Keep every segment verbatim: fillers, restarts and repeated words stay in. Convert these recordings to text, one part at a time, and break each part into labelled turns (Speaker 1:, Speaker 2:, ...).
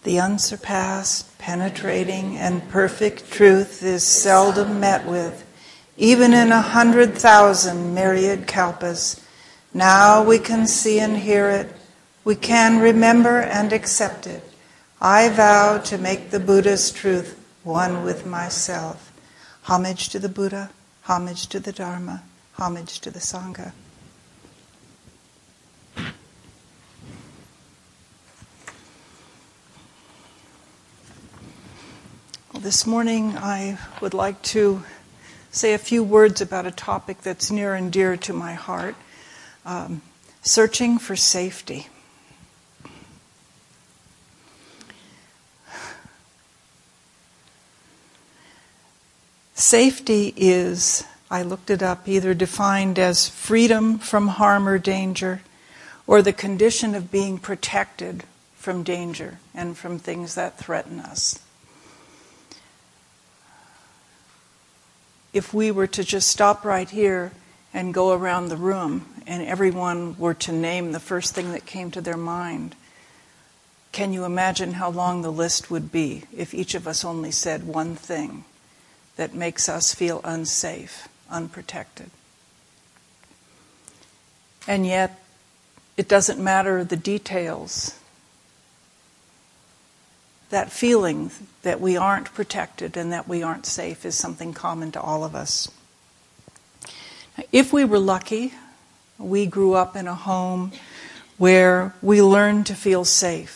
Speaker 1: The unsurpassed, penetrating, and perfect truth is seldom met with, even in a hundred thousand myriad kalpas. Now we can see and hear it. We can remember and accept it. I vow to make the Buddha's truth one with myself. Homage to the Buddha, homage to the Dharma, homage to the Sangha. Well, this morning I would like to say a few words about a topic that's near and dear to my heart, um, searching for safety. Safety is, I looked it up, either defined as freedom from harm or danger, or the condition of being protected from danger and from things that threaten us. If we were to just stop right here and go around the room and everyone were to name the first thing that came to their mind, can you imagine how long the list would be if each of us only said one thing that makes us feel unsafe, unprotected? And yet, it doesn't matter the details. That feeling that we aren't protected and that we aren't safe is something common to all of us. If we were lucky, we grew up in a home where we learned to feel safe.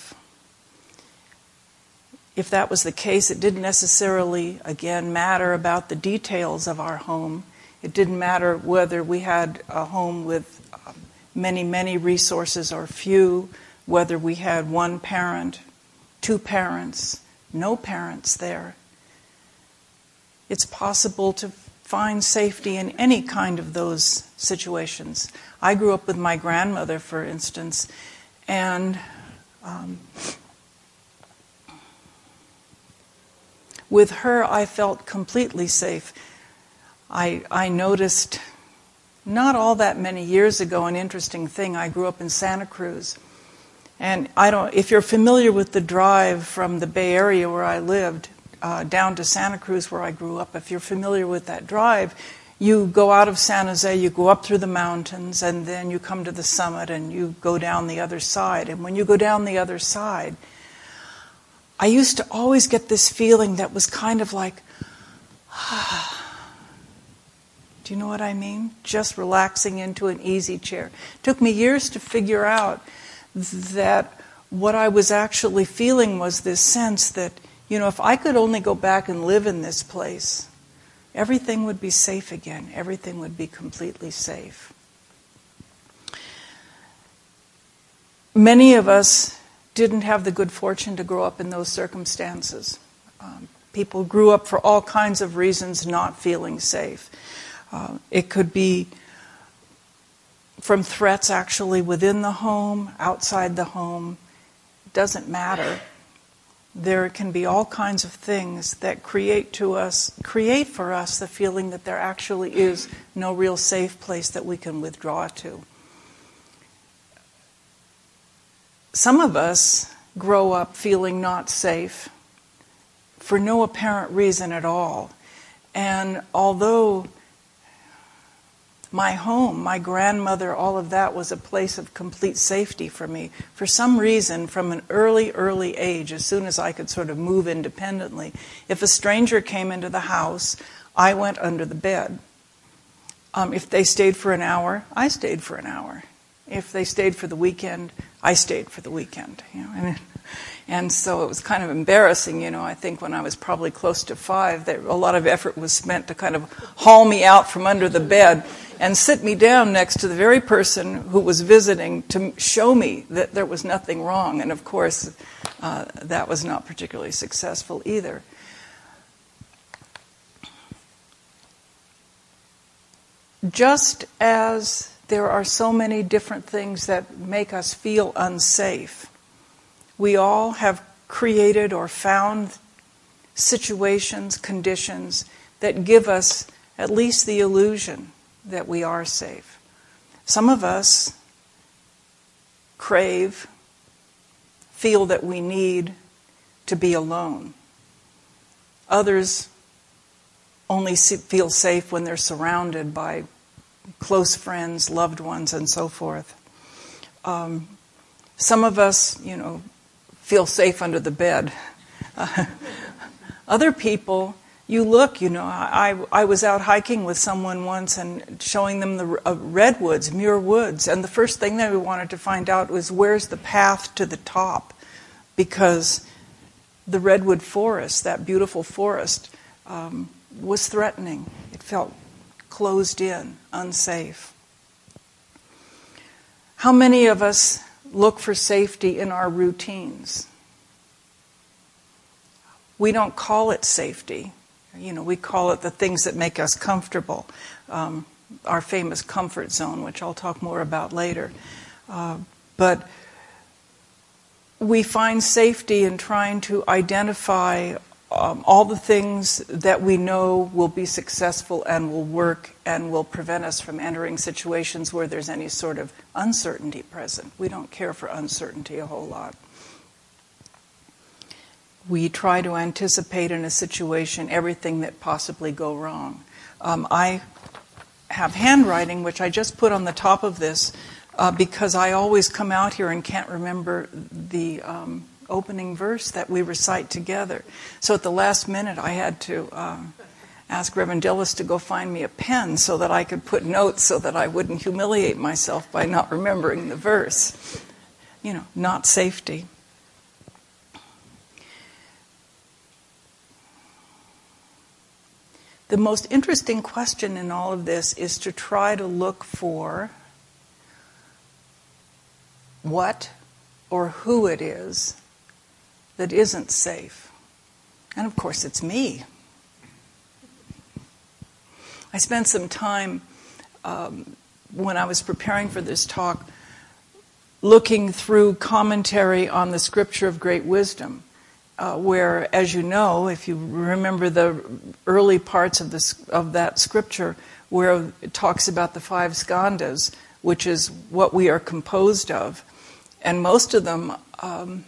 Speaker 1: If that was the case, it didn't necessarily, again, matter about the details of our home. It didn't matter whether we had a home with many, many resources or few, whether we had one parent, two parents, no parents there. It's possible to find safety in any kind of those situations. I grew up with my grandmother, for instance, and um, with her, I felt completely safe. I, I noticed not all that many years ago an interesting thing. I grew up in Santa Cruz. And I don't, if you're familiar with the drive from the Bay Area where I lived uh, down to Santa Cruz where I grew up, if you're familiar with that drive, you go out of San Jose, you go up through the mountains, and then you come to the summit and you go down the other side. And when you go down the other side, I used to always get this feeling that was kind of like, ah. Do you know what I mean? Just relaxing into an easy chair. It took me years to figure out that what I was actually feeling was this sense that, you know, if I could only go back and live in this place, everything would be safe again. Everything would be completely safe. Many of us didn't have the good fortune to grow up in those circumstances. Um, people grew up for all kinds of reasons not feeling safe. Uh, it could be from threats actually within the home, outside the home. It doesn't matter. There can be all kinds of things that create to us, create for us the feeling that there actually is no real safe place that we can withdraw to. Some of us grow up feeling not safe for no apparent reason at all. And although my home, my grandmother, all of that was a place of complete safety for me, for some reason, from an early, early age, as soon as I could sort of move independently, if a stranger came into the house, I went under the bed. Um, if they stayed for an hour, I stayed for an hour. If they stayed for the weekend, I stayed for the weekend. You know, and, and so it was kind of embarrassing, you know. I think when I was probably close to five, that a lot of effort was spent to kind of haul me out from under the bed and sit me down next to the very person who was visiting to show me that there was nothing wrong. And of course, uh, that was not particularly successful either. Just as there are so many different things that make us feel unsafe, we all have created or found situations, conditions that give us at least the illusion that we are safe. Some of us crave, feel that we need to be alone. Others only feel safe when they're surrounded by close friends, loved ones, and so forth. Um, some of us, you know, feel safe under the bed. Uh, other people, you look, you know, I, I was out hiking with someone once and showing them the uh, redwoods, Muir Woods, and the first thing that we wanted to find out was where's the path to the top, because the redwood forest, that beautiful forest, um, was threatening. It felt closed in, unsafe. How many of us look for safety in our routines? We don't call it safety. You know, we call it the things that make us comfortable. Um, our famous comfort zone, which I'll talk more about later. Uh, but we find safety in trying to identify um, all the things that we know will be successful and will work and will prevent us from entering situations where there's any sort of uncertainty present. We don't care for uncertainty a whole lot. We try to anticipate in a situation everything that possibly go wrong. Um, I have handwriting, which I just put on the top of this, uh, because I always come out here and can't remember the um, opening verse that we recite together. So at the last minute, I had to um, ask Reverend Dillis to go find me a pen so that I could put notes so that I wouldn't humiliate myself by not remembering the verse. You know, not safety. The most interesting question in all of this is to try to look for what or who it is that isn't safe. And of course, it's me. I spent some time um, when I was preparing for this talk looking through commentary on the Scripture of Great Wisdom. Uh, where, as you know, if you remember the early parts of this of that scripture, where it talks about the five skandhas, which is what we are composed of, and most of them, um,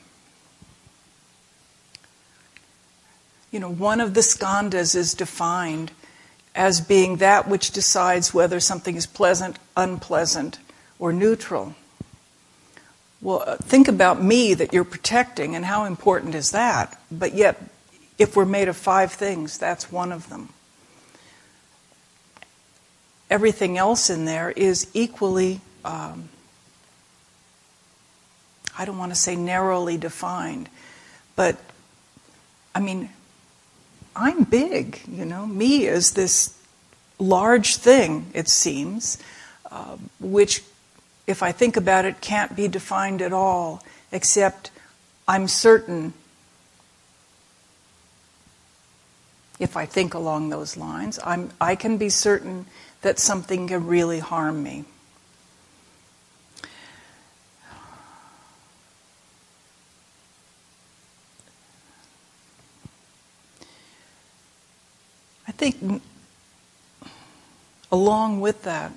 Speaker 1: you know, one of the skandhas is defined as being that which decides whether something is pleasant, unpleasant, or neutral. Well, think about me that you're protecting, and how important is that? But yet, if we're made of five things, that's one of them. Everything else in there is equally, um, I don't want to say narrowly defined, but, I mean, I'm big, you know. Me is this large thing, it seems, uh, which, if I think about it, can't be defined at all, except I'm certain, if I think along those lines, I'm, I can be certain that something can really harm me. I think along with that,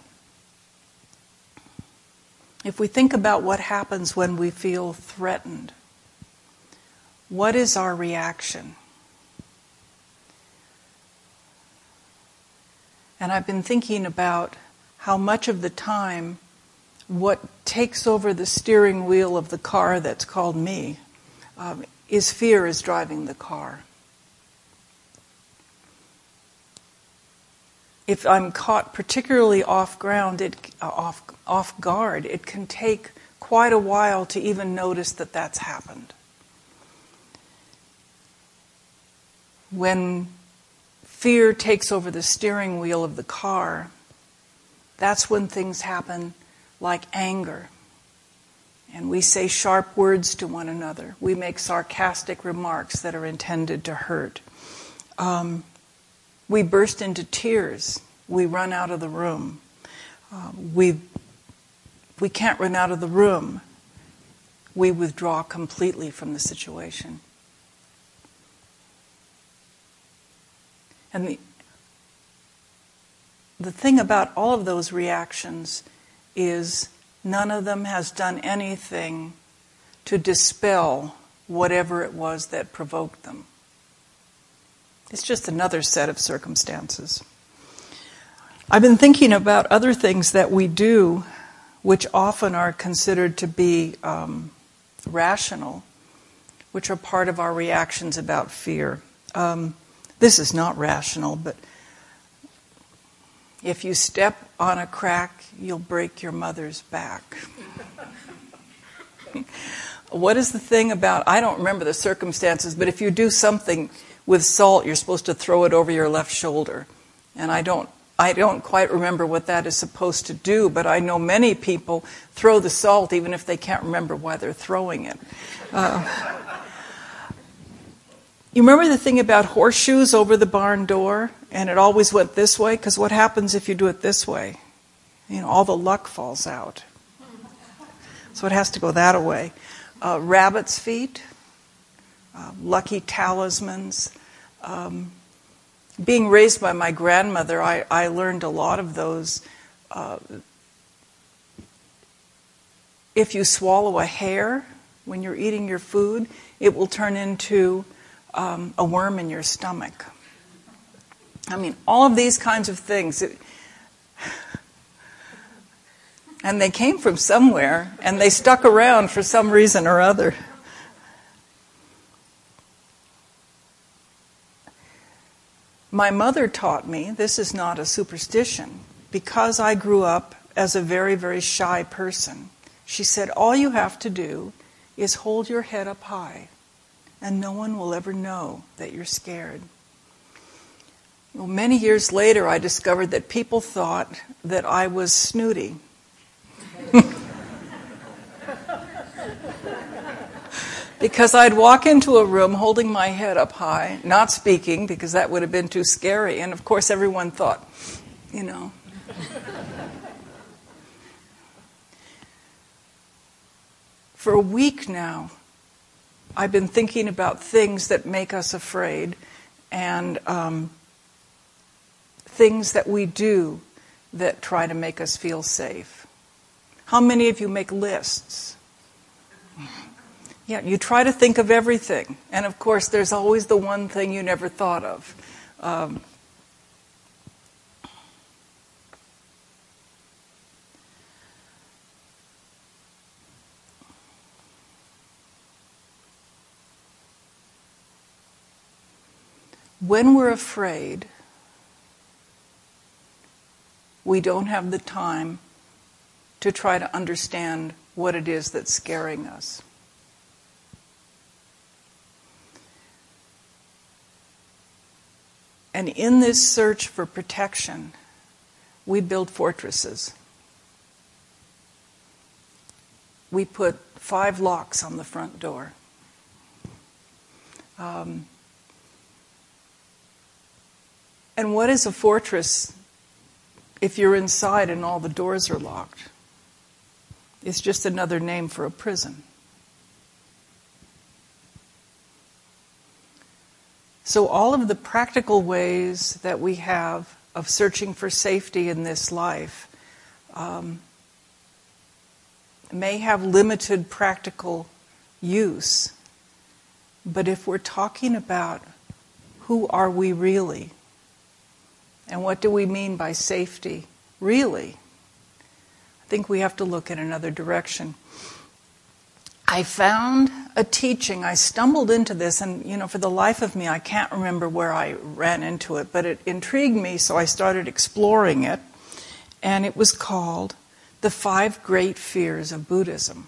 Speaker 1: if we think about what happens when we feel threatened, what is our reaction? And I've been thinking about how much of the time what takes over the steering wheel of the car that's called me um, is fear is driving the car. If I'm caught particularly off ground, it, uh, off, off guard, it can take quite a while to even notice that that's happened. When fear takes over the steering wheel of the car, that's when things happen like anger. And we say sharp words to one another. We make sarcastic remarks that are intended to hurt. Um, We burst into tears. We run out of the room. Uh, we, we can't run out of the room. We withdraw completely from the situation. And the, the thing about all of those reactions is none of them has done anything to dispel whatever it was that provoked them. It's just another set of circumstances. I've been thinking about other things that we do, which often are considered to be um, rational, which are part of our reactions about fear. Um, this is not rational, but if you step on a crack, you'll break your mother's back. What is the thing about, I don't remember the circumstances, but if you do something with salt, you're supposed to throw it over your left shoulder. And I don't I don't quite remember what that is supposed to do, but I know many people throw the salt even if they can't remember why they're throwing it. Uh, you remember the thing about horseshoes over the barn door? And it always went this way? Because what happens if you do it this way? You know, all the luck falls out. So it has to go that way. Uh, rabbit's feet, uh, lucky talismans. Um, being raised by my grandmother, I, I learned a lot of those. Uh, if you swallow a hair when you're eating your food, it will turn into um, a worm in your stomach. I mean, all of these kinds of things. It, and they came from somewhere, and they stuck around for some reason or other. My mother taught me, this is not a superstition, because I grew up as a very, very shy person. She said, all you have to do is hold your head up high, and no one will ever know that you're scared. Well, many years later, I discovered that people thought that I was snooty. Because I'd walk into a room holding my head up high, not speaking, because that would have been too scary. And of course, everyone thought, you know. For a week now, I've been thinking about things that make us afraid and um, things that we do that try to make us feel safe. How many of you make lists? Yeah, you try to think of everything. And of course, there's always the one thing you never thought of. Um, when we're afraid, we don't have the time to try to understand what it is that's scaring us. And in this search for protection, we build fortresses. We put five locks on the front door. Um, and what is a fortress if you're inside and all the doors are locked? It's just another name for a prison. So all of the practical ways that we have of searching for safety in this life um, may have limited practical use. But if we're talking about who are we really, and what do we mean by safety really, I think we have to look in another direction. I found a teaching, I stumbled into this, and you know, for the life of me, I can't remember where I ran into it, but it intrigued me, so I started exploring it, and it was called The Five Great Fears of Buddhism.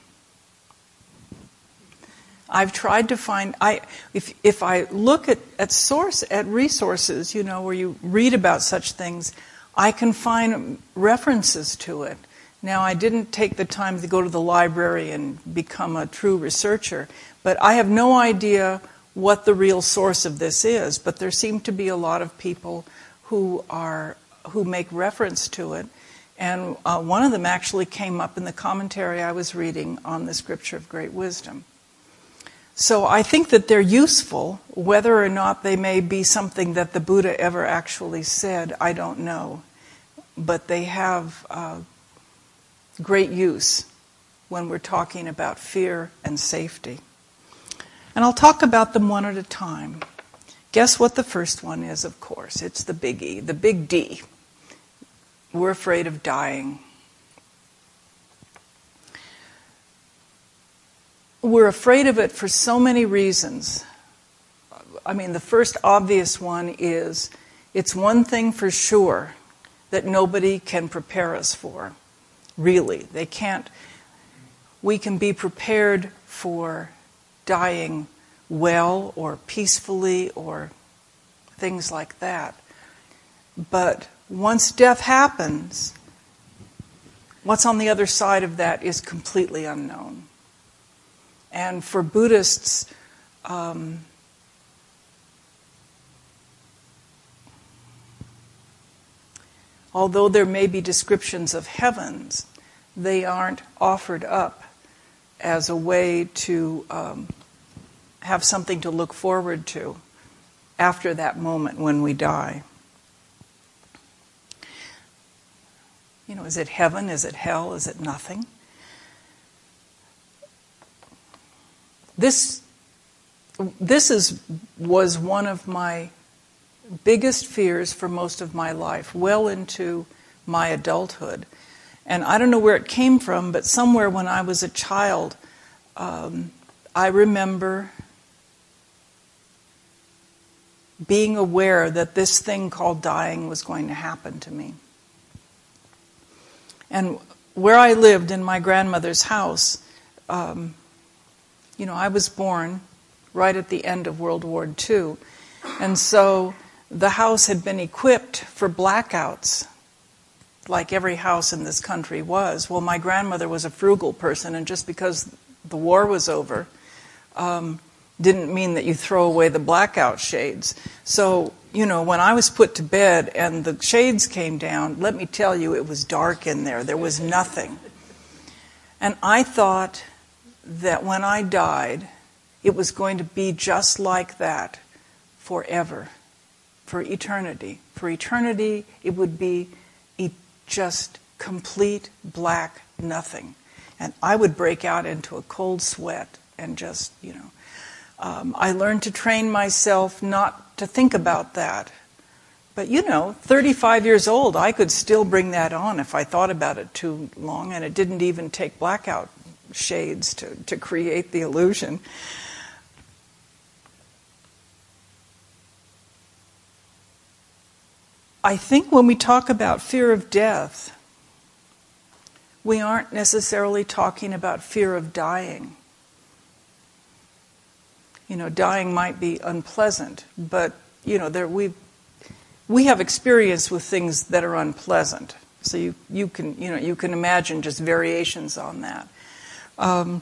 Speaker 1: I've tried to find, I if if I look at, at source, at resources, you know, where you read about such things, I can find references to it. Now, I didn't take the time to go to the library and become a true researcher, but I have no idea what the real source of this is. But there seem to be a lot of people who are who make reference to it, and uh, one of them actually came up in the commentary I was reading on the Scripture of Great Wisdom. So I think that they're useful. Whether or not they may be something that the Buddha ever actually said, I don't know. But they have Uh, great use when we're talking about fear and safety. And I'll talk about them one at a time. Guess what the first one is, of course. It's the big E, the big D. We're afraid of dying. We're afraid of it for so many reasons. I mean, the first obvious one is it's one thing for sure that nobody can prepare us for. Really, they can't. We can be prepared for dying well or peacefully or things like that. But once death happens, what's on the other side of that is completely unknown. And for Buddhists, um, although there may be descriptions of heavens, they aren't offered up as a way to um, have something to look forward to after that moment when we die. You know, is it heaven? Is it hell? Is it nothing? This, this is, was one of my biggest fears for most of my life, well into my adulthood. And I don't know where it came from, but somewhere when I was a child, um, I remember being aware that this thing called dying was going to happen to me. And where I lived in my grandmother's house, um, you know, I was born right at the end of World War Two. And so the house had been equipped for blackouts, like every house in this country was. Well, my grandmother was a frugal person, and just because the war was over, um, didn't mean that you throw away the blackout shades. So, you know, when I was put to bed and the shades came down, let me tell you, it was dark in there. There was nothing. And I thought that when I died, it was going to be just like that forever, for eternity. For eternity, it would be e- just complete black nothing. And I would break out into a cold sweat and just, you know. Um, I learned to train myself not to think about that. But, you know, thirty-five years old, I could still bring that on if I thought about it too long, and it didn't even take blackout shades to, to create the illusion. I think when we talk about fear of death, we aren't necessarily talking about fear of dying. You know, dying might be unpleasant, but, you know, there we we have experience with things that are unpleasant. So you, you can, you know, you can imagine just variations on that. Um,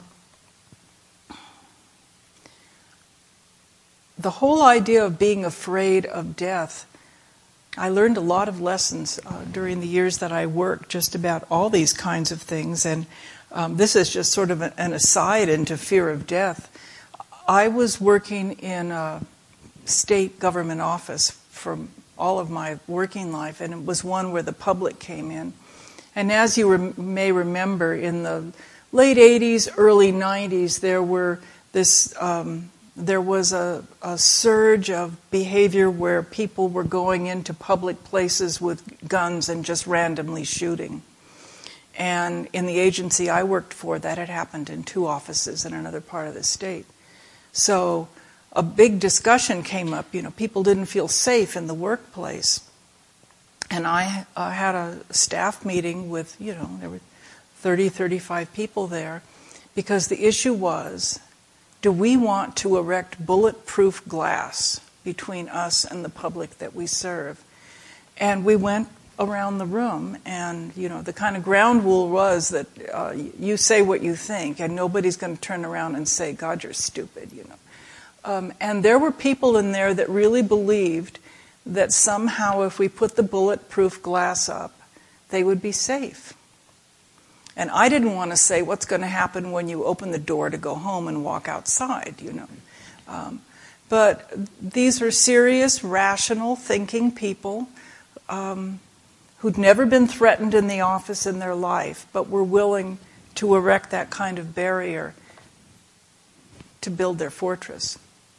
Speaker 1: the whole idea of being afraid of death, I learned a lot of lessons uh, during the years that I worked just about all these kinds of things. And um, this is just sort of an aside into fear of death. I was working in a state government office for all of my working life, and it was one where the public came in. And as you re- may remember, in the late eighties, early nineties, there were this um, there was a, a surge of behavior where people were going into public places with guns and just randomly shooting. And in the agency I worked for, that had happened in two offices in another part of the state. So a big discussion came up. You know, people didn't feel safe in the workplace. And I uh, had a staff meeting with, you know, there were thirty, thirty-five people there, because the issue was, do we want to erect bulletproof glass between us and the public that we serve? And we went around the room, and, you know, the kind of ground rule was that uh, you say what you think, and nobody's going to turn around and say, God, you're stupid, you know. Um, and there were people in there that really believed that somehow if we put the bulletproof glass up, they would be safe. And I didn't want to say what's going to happen when you open the door to go home and walk outside, you know. Um, but these are serious, rational, thinking people um, who'd never been threatened in the office in their life, but were willing to erect that kind of barrier. to build their fortress.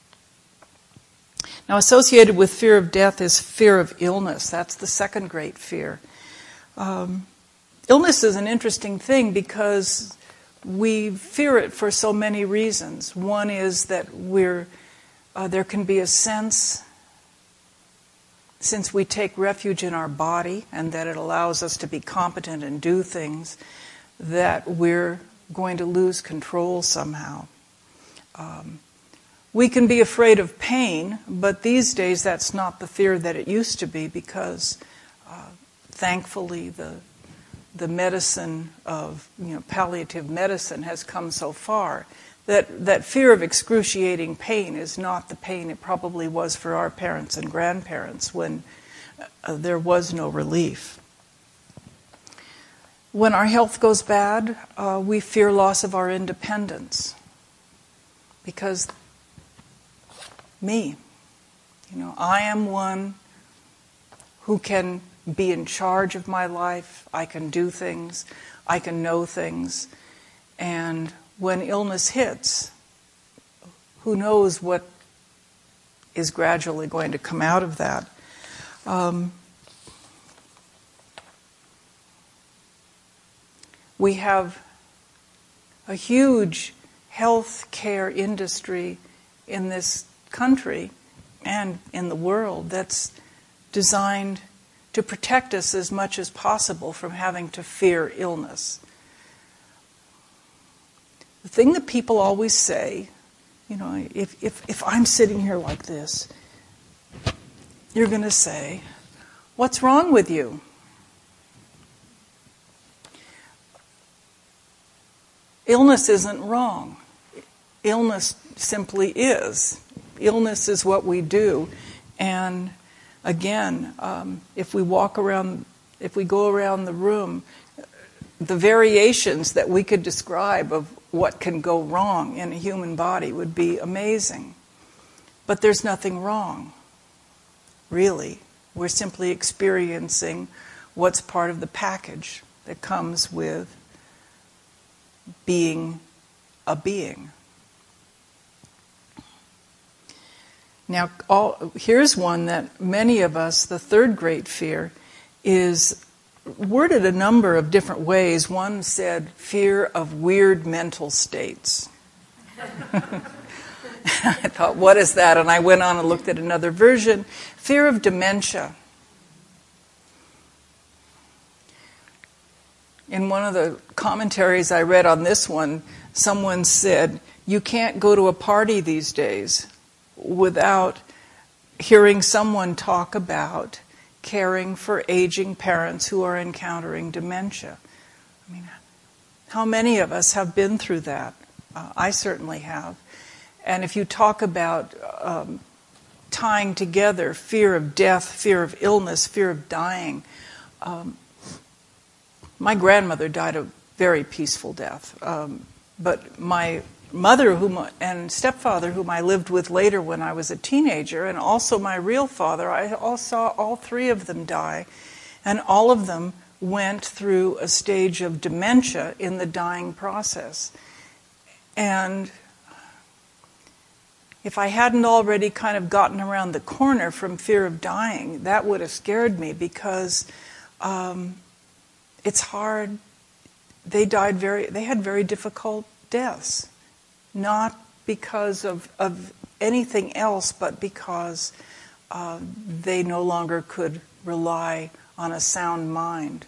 Speaker 1: Now, associated with fear of death is fear of illness. That's the second great fear. Um, illness is an interesting thing because we fear it for so many reasons. One is that we're uh, there can be a sense, since we take refuge in our body and that it allows us to be competent and do things, that we're going to lose control somehow. Um, we can be afraid of pain, but these days that's not the fear that it used to be, because uh, thankfully the the medicine of, you know, palliative medicine has come so far that that fear of excruciating pain is not the pain it probably was for our parents and grandparents when uh, there was no relief. When our health goes bad, uh, we fear loss of our independence. Because me, you know, I am one who can be in charge of my life. I can do things. I can know things. And when illness hits, who knows what is gradually going to come out of that. Um, we have a huge health care industry in this country and in the world that's designed to protect us as much as possible from having to fear illness. The thing that people always say, you know, if, if, if I'm sitting here like this, you're going to say, "What's wrong with you?" Illness isn't wrong. Illness simply is. Illness is what we do. And again, um, if we walk around, if we go around the room, the variations that we could describe of what can go wrong in a human body would be amazing. But there's nothing wrong, really. We're simply experiencing what's part of the package that comes with being a being. Now, all, here's one that many of us, the third great fear, is worded a number of different ways. One said, fear of weird mental states. I thought, what is that? And I went on and looked at another version. Fear of dementia. In one of the commentaries I read on this one, someone said, you can't go to a party these days without hearing someone talk about caring for aging parents who are encountering dementia. I mean, how many of us have been through that? Uh, I certainly have. And if you talk about um, tying together fear of death, fear of illness, fear of dying, um, my grandmother died a very peaceful death. Um, but my mother whom and stepfather, whom I lived with later when I was a teenager, and also my real father, I all saw all three of them die. And all of them went through a stage of dementia in the dying process. And if I hadn't already kind of gotten around the corner from fear of dying, that would have scared me, because um, it's hard. They died very, they had very difficult deaths. Not because of, of anything else, but because uh, they no longer could rely on a sound mind.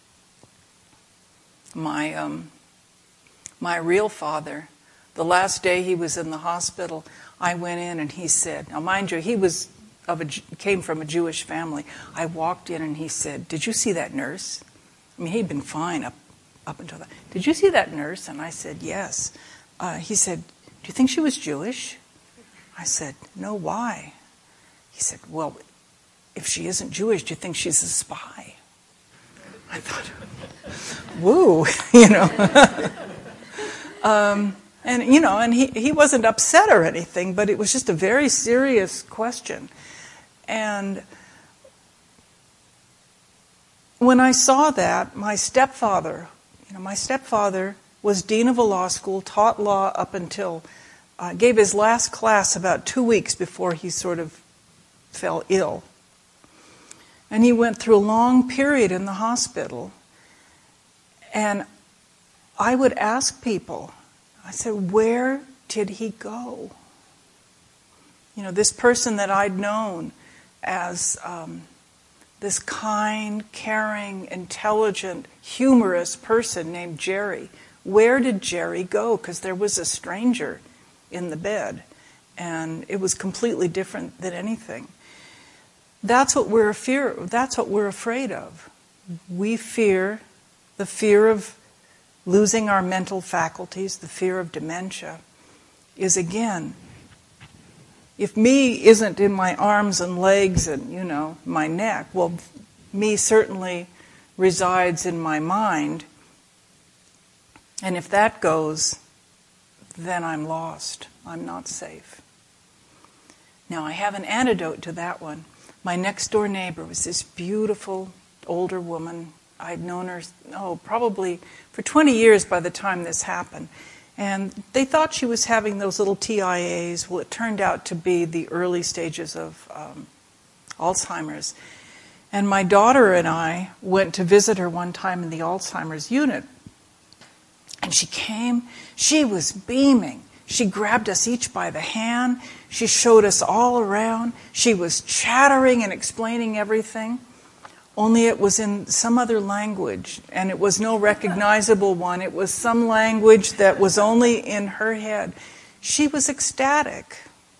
Speaker 1: My um, my real father, the last day he was in the hospital, I went in and he said, now mind you, he was of a, came from a Jewish family. I walked in and he said, "Did you see that nurse?" I mean, he'd been fine up up until that. "Did you see that nurse?" And I said, "Yes." Uh, he said, "Do you think she was Jewish?" I said, "No, why?" He said, "Well, if she isn't Jewish, do you think she's a spy?" I thought, woo, you know. um, and, you know, and he, he wasn't upset or anything, but it was just a very serious question. And when I saw that, my stepfather, you know, my stepfather was dean of a law school, taught law up until uh, gave his last class about two weeks before he sort of fell ill. And he went through a long period in the hospital. And I would ask people, I said, where did he go? You know, this person that I'd known as um, this kind, caring, intelligent, humorous person named Jerry. Where did Jerry go? Because there was a stranger in the bed, and it was completely different than anything. That's what we're fear. That's what we're afraid of. We fear the fear of losing our mental faculties, the fear of dementia, is again, if me isn't in my arms and legs and, you know, my neck, well, me certainly resides in my mind. And if that goes, then I'm lost. I'm not safe. Now, I have an antidote to that one. My next door neighbor was this beautiful older woman. I'd known her, oh, probably for twenty years by the time this happened. And they thought she was having those little T I As. Well, it turned out to be the early stages of um, Alzheimer's. And my daughter and I went to visit her one time in the Alzheimer's unit. And she came, she was beaming. She grabbed us each by the hand. She showed us all around. She was chattering and explaining everything. Only it was in some other language, and it was no recognizable one. It was some language that was only in her head. She was ecstatic.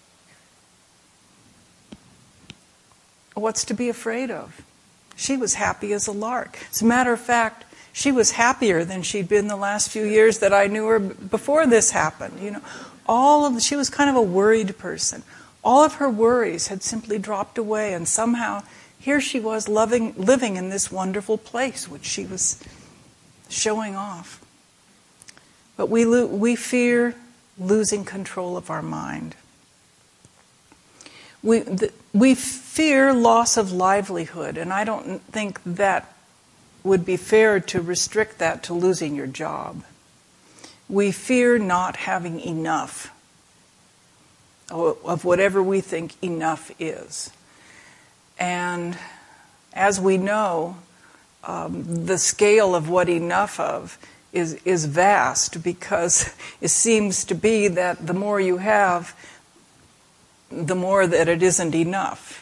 Speaker 1: What's to be afraid of? She was happy as a lark. As a matter of fact, she was happier than she'd been the last few years that I knew her before this happened. You know, all of the, she was kind of a worried person. All of her worries had simply dropped away, and somehow here she was loving, living in this wonderful place, which she was showing off. But we, lo- we fear losing control of our mind. We, the, we fear loss of livelihood, and I don't think that would be fair to restrict that to losing your job. We fear not having enough of whatever we think enough is. And as we know, um, the scale of what enough of is, is vast, because it seems to be that the more you have, the more that it isn't enough.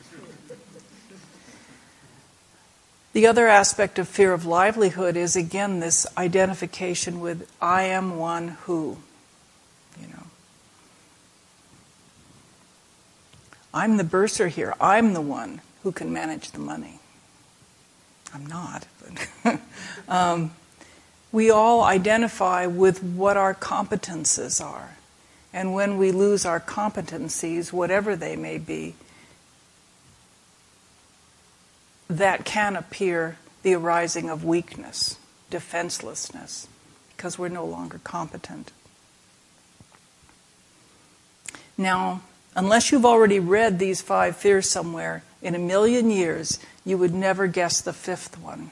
Speaker 1: The other aspect of fear of livelihood is, again, this identification with I am one who, you know. I'm the bursar here. I'm the one who can manage the money. I'm not. But um, we all identify with what our competences are. And when we lose our competencies, whatever they may be, that can appear the arising of weakness, defenselessness, because we're no longer competent. Now, unless you've already read these five fears somewhere, in a million years, you would never guess the fifth one.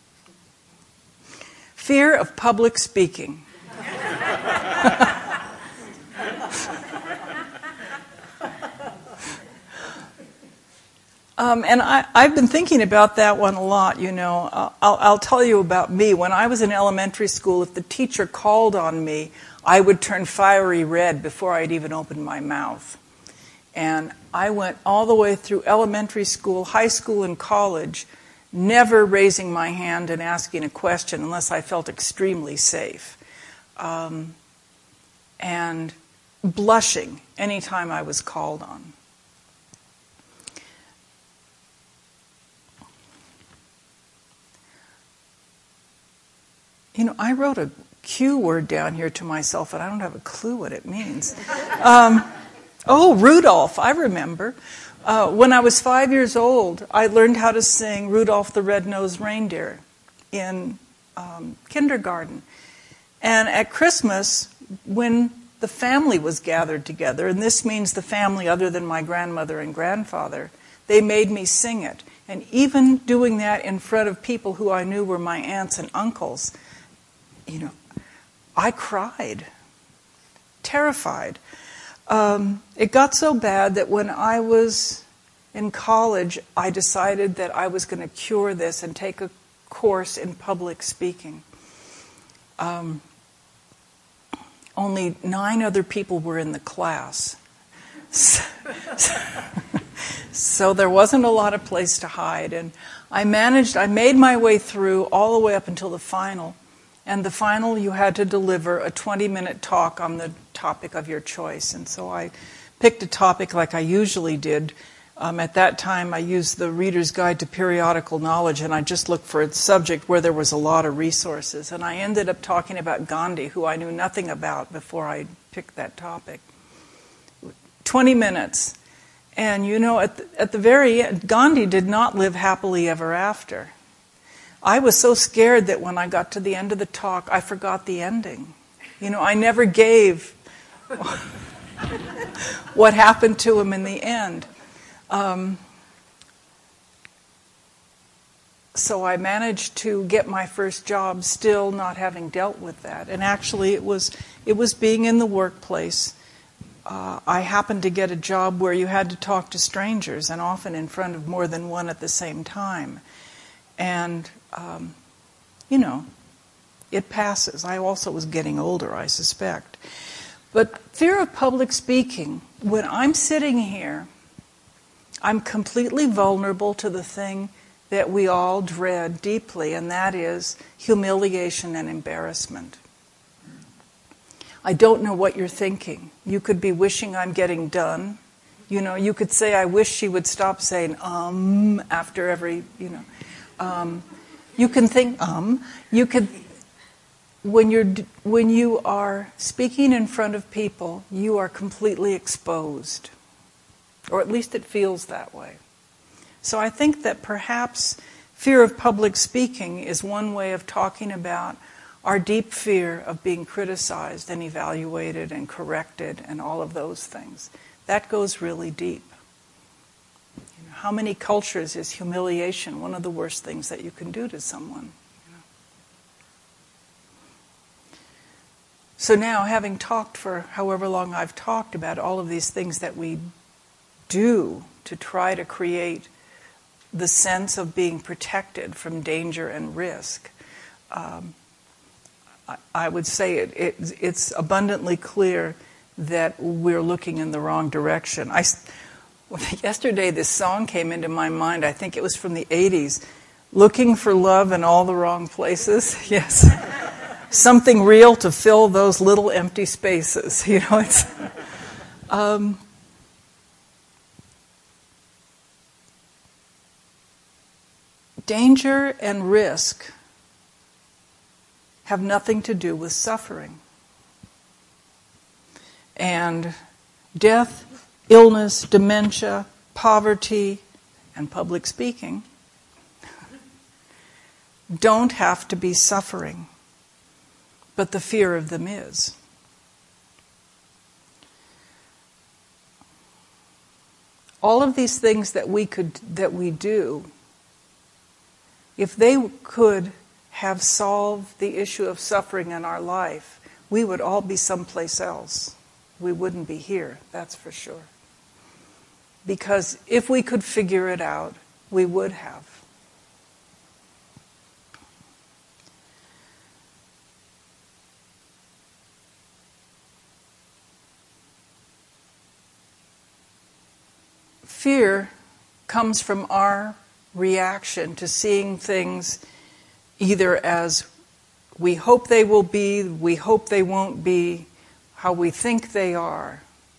Speaker 1: Fear of public speaking. Um, and I, I've been thinking about that one a lot, you know. I'll, I'll tell you about me. When I was in elementary school, if the teacher called on me, I would turn fiery red before I'd even open my mouth. And I went all the way through elementary school, high school, and college, never raising my hand and asking a question unless I felt extremely safe. Um, and blushing anytime I was called on. You know, I wrote a Q word down here to myself, and I don't have a clue what it means. Um, oh, Rudolph, I remember. Uh, when I was five years old, I learned how to sing Rudolph the Red-Nosed Reindeer in um, kindergarten. And at Christmas, when the family was gathered together, and this means the family other than my grandmother and grandfather, they made me sing it. And even doing that in front of people who I knew were my aunts and uncles, you know, I cried. terrified. Um, it got so bad that when I was in college, I decided that I was going to cure this and take a course in public speaking. Um, only nine other people were in the class. So, so there wasn't a lot of place to hide. And I managed, I made my way through all the way up until the final. And the final, you had to deliver a twenty-minute talk on the topic of your choice. And so I picked a topic like I usually did. Um, at that time, I used the Reader's Guide to Periodical Knowledge, and I just looked for a subject where there was a lot of resources. And I ended up talking about Gandhi, who I knew nothing about before I picked that topic. twenty minutes. And you know, at the, at the very end, Gandhi did not live happily ever after. I was so scared that when I got to the end of the talk, I forgot the ending. You know, I never gave what happened to him in the end. Um, so I managed to get my first job still not having dealt with that. And actually it was it was being in the workplace. Uh, I happened to get a job where you had to talk to strangers, and often in front of more than one at the same time. And, um, you know, it passes. I also was getting older, I suspect. But fear of public speaking, when I'm sitting here, I'm completely vulnerable to the thing that we all dread deeply, and that is humiliation and embarrassment. I don't know what you're thinking. You could be wishing I'm getting done. You know, you could say, I wish she would stop saying, um, after every, you know. Um, you can think, um. You could, when you're, when you are speaking in front of people, you are completely exposed. Or at least it feels that way. So I think that perhaps fear of public speaking is one way of talking about our deep fear of being criticized and evaluated and corrected and all of those things. That goes really deep. You know, how many cultures is humiliation one of the worst things that you can do to someone? You know? So now, having talked for however long I've talked about all of these things that we do to try to create the sense of being protected from danger and risk, um, I would say it, it, it's abundantly clear that we're looking in the wrong direction. I, yesterday this song came into my mind, I think it was from the eighties, Looking for Love in All the Wrong Places. Yes. Something real to fill those little empty spaces. You know, it's... Um, danger and risk have nothing to do with suffering. And death, illness, dementia, poverty, and public speaking don't have to be suffering, but the fear of them is. All of these things that we could that we do, if they could have solved the issue of suffering in our life, we would all be someplace else. We wouldn't be here, that's for sure. Because if we could figure it out, we would have. Fear comes from our reaction to seeing things either as we hope they will be, we hope they won't be, how we think they are.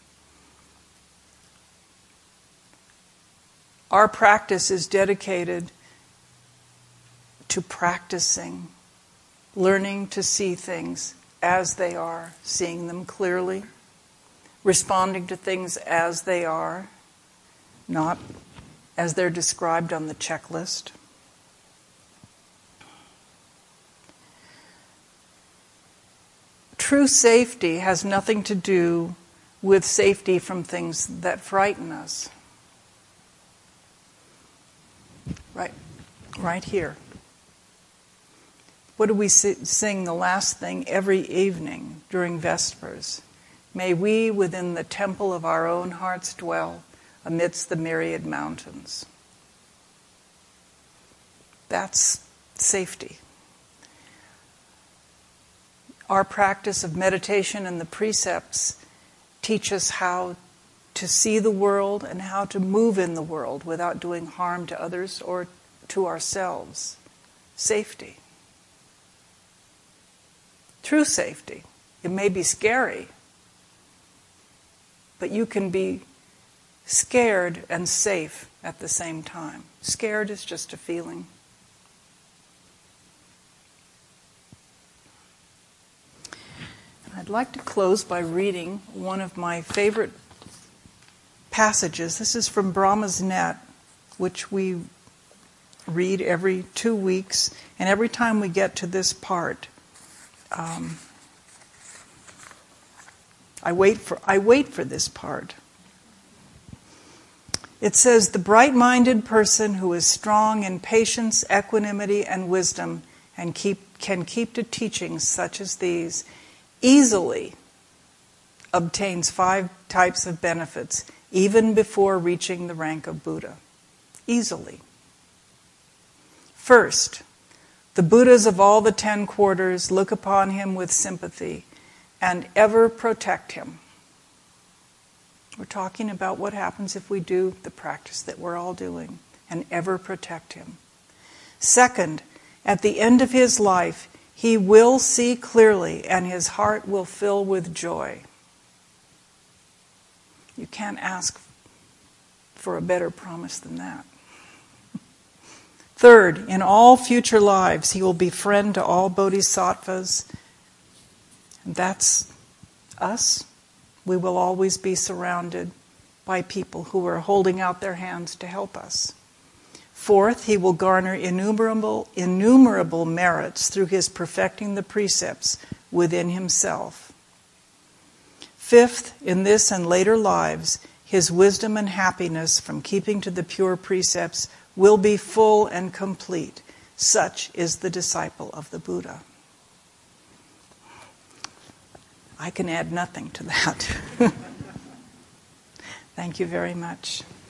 Speaker 1: Our practice is dedicated to practicing, learning to see things as they are, seeing them clearly, responding to things as they are, not as they're described on the checklist. True safety has nothing to do with safety from things that frighten us. Right, right here. What do we sing the last thing every evening during Vespers? May we within the temple of our own hearts dwell amidst the myriad mountains. That's safety. Our practice of meditation and the precepts teach us how to see the world and how to move in the world without doing harm to others or to ourselves. Safety. True safety. It may be scary, but you can be scared and safe at the same time. Scared is just a feeling. I'd like to close by reading one of my favorite passages. This is from Brahma's Net, which we read every two weeks. And every time we get to this part, um, I wait for I wait for this part. It says, "The bright-minded person who is strong in patience, equanimity, and wisdom, and keep can keep to teachings such as these, easily obtains five types of benefits, even before reaching the rank of Buddha." Easily. First, the Buddhas of all the ten quarters look upon him with sympathy and ever protect him. We're talking about what happens if we do the practice that we're all doing, and ever protect him. Second, at the end of his life, he will see clearly and his heart will fill with joy. You can't ask for a better promise than that. Third, in all future lives, he will be friend to all bodhisattvas. And that's us. We will always be surrounded by people who are holding out their hands to help us. Fourth, he will garner innumerable, innumerable merits through his perfecting the precepts within himself. Fifth, in this and later lives, his wisdom and happiness from keeping to the pure precepts will be full and complete. Such is the disciple of the Buddha. I can add nothing to that. Thank you very much.